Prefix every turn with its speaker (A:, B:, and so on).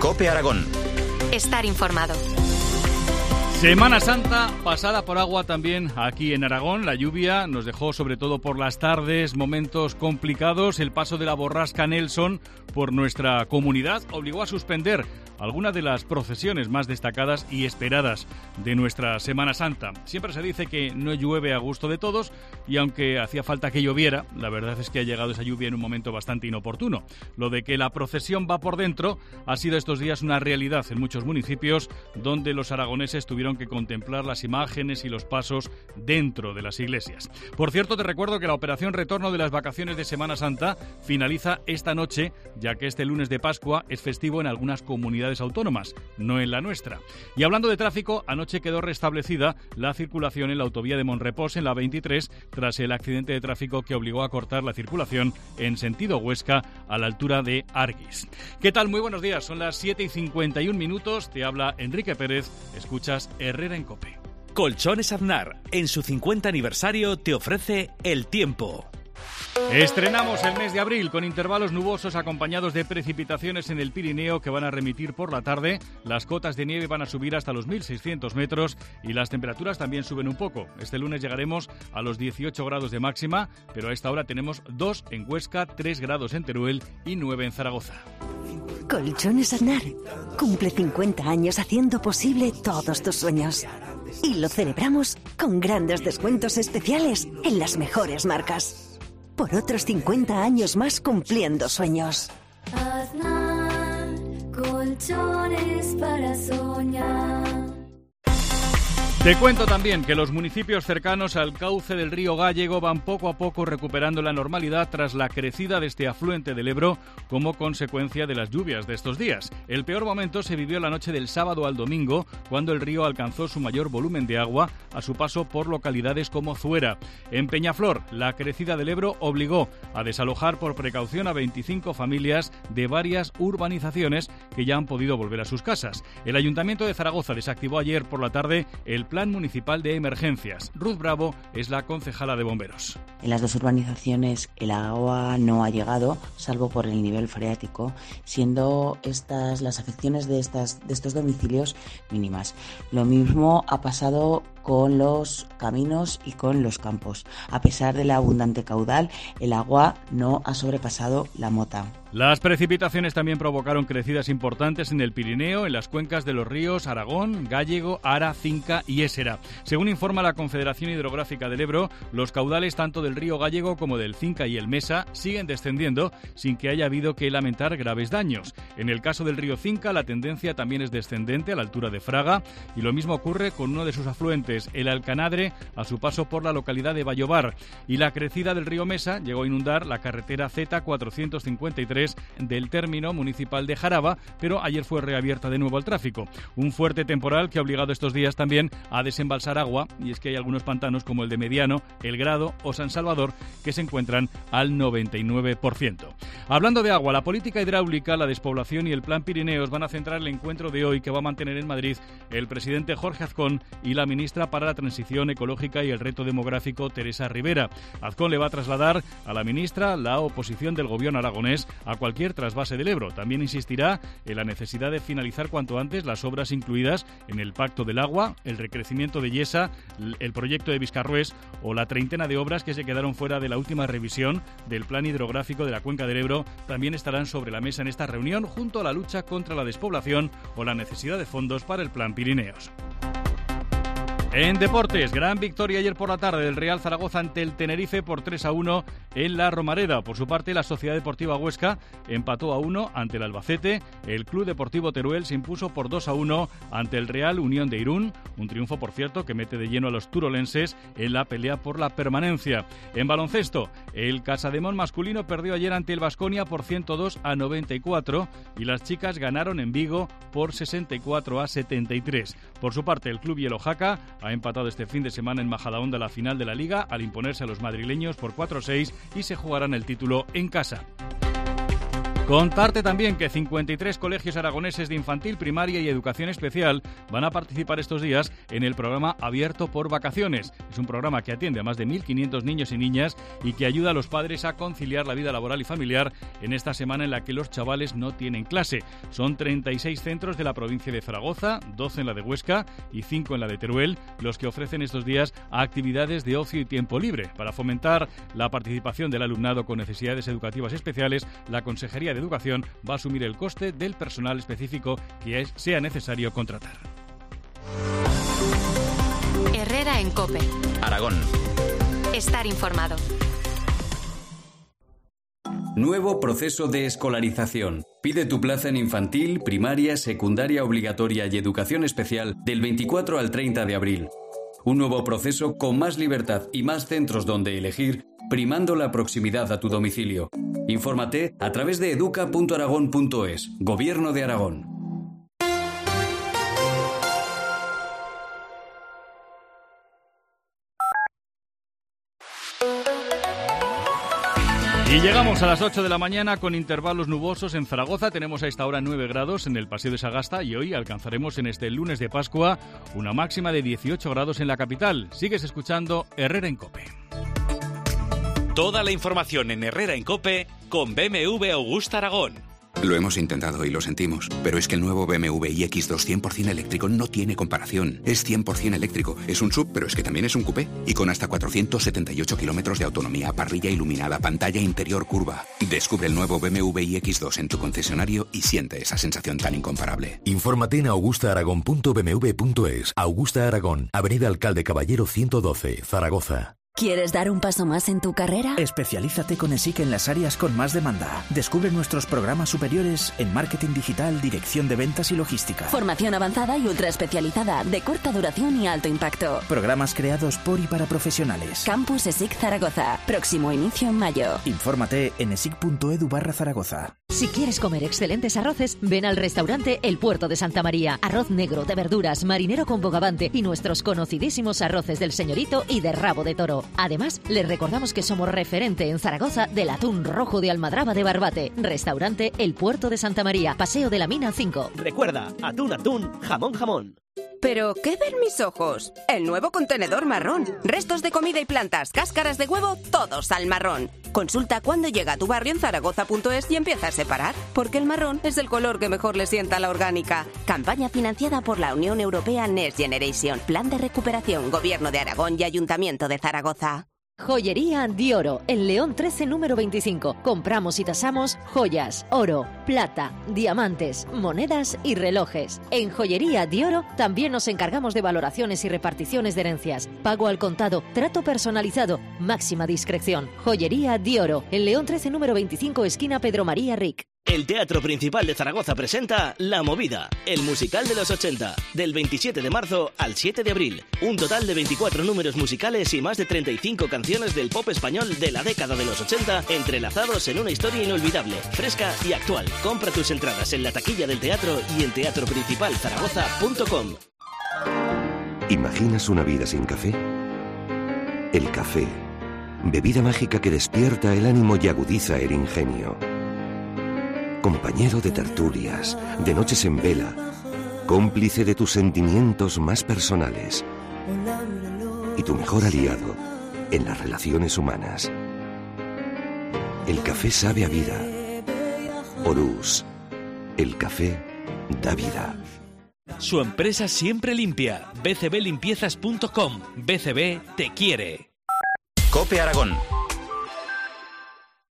A: COPE Aragón.
B: Estar informado.
C: Semana Santa pasada por agua también aquí en Aragón. La lluvia nos dejó, sobre todo por las tardes, momentos complicados. El paso de la borrasca Nelson por nuestra comunidad obligó a suspender algunas de las procesiones más destacadas y esperadas de nuestra Semana Santa. Siempre se dice que no llueve a gusto de todos y aunque hacía falta que lloviera, la verdad es que ha llegado esa lluvia en un momento bastante inoportuno. Lo de que la procesión va por dentro ha sido estos días una realidad en muchos municipios donde los aragoneses tuvieron que contemplar las imágenes y los pasos dentro de las iglesias. Por cierto, te recuerdo que la operación retorno de las vacaciones de Semana Santa finaliza esta noche, ya que este lunes de Pascua es festivo en algunas comunidades autónomas, no en la nuestra. Y hablando de tráfico, anoche quedó restablecida la circulación en la autovía de Monrepós en la 23 tras el accidente de tráfico que obligó a cortar la circulación en sentido Huesca a la altura de Arguis. ¿Qué tal? Muy buenos días, son las 7:51, te habla Enrique Pérez, escuchas Herrera en COPE.
D: Colchones Aznar, en su 50 aniversario, te ofrece el tiempo.
C: Estrenamos el mes de abril con intervalos nubosos acompañados de precipitaciones en el Pirineo que van a remitir por la tarde. Las cotas de nieve van a subir hasta los 1.600 metros y las temperaturas también suben un poco. Este lunes llegaremos a los 18 grados de máxima, pero a esta hora tenemos 2 en Huesca, 3 grados en Teruel y 9 en Zaragoza.
E: Colchones Aznar cumple 50 años haciendo posible todos tus sueños. Y lo celebramos con grandes descuentos especiales en las mejores marcas. Por otros 50 años más cumpliendo sueños.
F: Aznar, colchones para soñar.
C: Te cuento también que los municipios cercanos al cauce del río Gállego van poco a poco recuperando la normalidad tras la crecida de este afluente del Ebro como consecuencia de las lluvias de estos días. El peor momento se vivió la noche del sábado al domingo, cuando el río alcanzó su mayor volumen de agua a su paso por localidades como Zuera. En Peñaflor, la crecida del Ebro obligó a desalojar por precaución a 25 familias de varias urbanizaciones que ya han podido volver a sus casas. El Ayuntamiento de Zaragoza desactivó ayer por la tarde el Plan Municipal de Emergencias. Ruth Bravo es la concejala de Bomberos.
G: En las dos urbanizaciones el agua no ha llegado, salvo por el nivel freático, siendo estas las afecciones de estos domicilios mínimas. Lo mismo ha pasado con los caminos y con los campos. A pesar de la abundante caudal, el agua no ha sobrepasado la mota.
C: Las precipitaciones también provocaron crecidas importantes en el Pirineo, en las cuencas de los ríos Aragón, Gállego, Ara, Cinca y Ésera. Según informa la Confederación Hidrográfica del Ebro, los caudales tanto del río Gállego como del Cinca y el Mesa siguen descendiendo sin que haya habido que lamentar graves daños. En el caso del río Cinca, la tendencia también es descendente a la altura de Fraga y lo mismo ocurre con uno de sus afluentes, el Alcanadre, a su paso por la localidad de Vallobar. Y la crecida del río Mesa llegó a inundar la carretera Z453 del término municipal de Jaraba, pero ayer fue reabierta de nuevo al tráfico. Un fuerte temporal que ha obligado estos días también a desembalsar agua, y es que hay algunos pantanos como el de Mediano, El Grado o San Salvador que se encuentran al 99%. Hablando de agua, la política hidráulica, la despoblación y el Plan Pirineos van a centrar el encuentro de hoy que va a mantener en Madrid el presidente Jorge Azcón y la ministra para la Transición Ecológica y el Reto Demográfico, Teresa Rivera. Azcón le va a trasladar a la ministra la oposición del gobierno aragonés a cualquier trasvase del Ebro. También insistirá en la necesidad de finalizar cuanto antes las obras incluidas en el Pacto del Agua, el recrecimiento de Yesa, el proyecto de Viscarrués o la treintena de obras que se quedaron fuera de la última revisión del Plan Hidrográfico de la Cuenca del Ebro. También estarán sobre la mesa en esta reunión junto a la lucha contra la despoblación o la necesidad de fondos para el Plan Pirineos. En deportes, gran victoria ayer por la tarde del Real Zaragoza ante el Tenerife por 3-1 en la Romareda. Por su parte, la Sociedad Deportiva Huesca empató a 1 ante el Albacete. El Club Deportivo Teruel se impuso por 2-1 ante el Real Unión de Irún. Un triunfo, por cierto, que mete de lleno a los turolenses en la pelea por la permanencia. En baloncesto, el Casademón masculino perdió ayer ante el Baskonia por 102-94 y las chicas ganaron en Vigo por 64-73. Por su parte, el Club Yellojaca ha empatado este fin de semana en Majadahonda la final de la Liga al imponerse a los madrileños por 4-6 y se jugarán el título en casa. Contarte también que 53 colegios aragoneses de infantil, primaria y educación especial van a participar estos días en el programa Abierto por Vacaciones. Es un programa que atiende a más de 1.500 niños y niñas y que ayuda a los padres a conciliar la vida laboral y familiar en esta semana en la que los chavales no tienen clase. Son 36 centros de la provincia de Zaragoza, 12 en la de Huesca y 5 en la de Teruel, los que ofrecen estos días actividades de ocio y tiempo libre. Para fomentar la participación del alumnado con necesidades educativas especiales, la Consejería de Educación va a asumir el coste del personal específico que sea necesario contratar.
B: Herrera en COPE.
D: Aragón.
B: Estar informado.
A: Nuevo proceso de escolarización. Pide tu plaza en infantil, primaria, secundaria obligatoria y educación especial del 24 al 30 de abril. Un nuevo proceso con más libertad y más centros donde elegir, primando la proximidad a tu domicilio. Infórmate a través de educa.aragón.es. Gobierno de Aragón.
C: Y llegamos a las 8 de la mañana con intervalos nubosos en Zaragoza. Tenemos a esta hora 9 grados en el Paseo de Sagasta y hoy alcanzaremos en este lunes de Pascua una máxima de 18 grados en la capital. Sigues escuchando Herrera en COPE.
D: Toda la información en Herrera en COPE con BMW Augusta Aragón.
H: Lo hemos intentado y lo sentimos, pero es que el nuevo BMW iX2 100% eléctrico no tiene comparación. Es 100% eléctrico, es un SUV, pero es que también es un coupé. Y con hasta 478 kilómetros de autonomía, parrilla iluminada, pantalla interior curva. Descubre el nuevo BMW iX2 en tu concesionario y siente esa sensación tan incomparable.
I: Infórmate en augustaaragon.bmw.es. Augusta Aragón, Avenida Alcalde Caballero 112, Zaragoza.
E: ¿Quieres dar un paso más en tu carrera?
J: Especialízate con ESIC en las áreas con más demanda. Descubre nuestros programas superiores en marketing digital, dirección de ventas y logística.
E: Formación avanzada y ultra especializada, de corta duración y alto impacto.
J: Programas creados por y para profesionales.
E: Campus ESIC Zaragoza. Próximo inicio en mayo.
J: Infórmate en esic.edu/Zaragoza.
K: Si quieres comer excelentes arroces, ven al restaurante El Puerto de Santa María. Arroz negro, de verduras, marinero con bogavante y nuestros conocidísimos arroces del Señorito y de rabo de toro. Además, les recordamos que somos referente en Zaragoza del atún rojo de almadraba de Barbate. Restaurante El Puerto de Santa María, Paseo de la Mina 5.
L: Recuerda, atún, jamón.
M: ¿Pero qué ven mis ojos? El nuevo contenedor marrón. Restos de comida y plantas, cáscaras de huevo, todos al marrón. Consulta cuándo llega a tu barrio en zaragoza.es y empieza a separar, porque el marrón es el color que mejor le sienta a la orgánica. Campaña financiada por la Unión Europea Next Generation. Plan de recuperación, Gobierno de Aragón y Ayuntamiento de Zaragoza.
K: Joyería Dioro, en León 13 número 25. Compramos y tasamos joyas, oro, plata, diamantes, monedas y relojes. En Joyería Dioro también nos encargamos de valoraciones y reparticiones de herencias. Pago al contado, trato personalizado, máxima discreción. Joyería Dioro, en León 13 número 25, esquina Pedro María Ric.
L: El Teatro Principal de Zaragoza presenta La Movida, el musical de los 80, del 27 de marzo al 7 de abril. Un total de 24 números musicales y más de 35 canciones del pop español de la década de los 80, entrelazados en una historia inolvidable, fresca y actual. Compra tus entradas en la taquilla del teatro y en teatroprincipalzaragoza.com.
N: ¿Imaginas una vida sin café? El café, bebida mágica que despierta el ánimo y agudiza el ingenio. Compañero de tertulias, de noches en vela, cómplice de tus sentimientos más personales y tu mejor aliado en las relaciones humanas. El café sabe a vida. Orús, el café da vida.
D: Su empresa siempre limpia. bcblimpiezas.com. BCB te quiere.
O: COPE Aragón.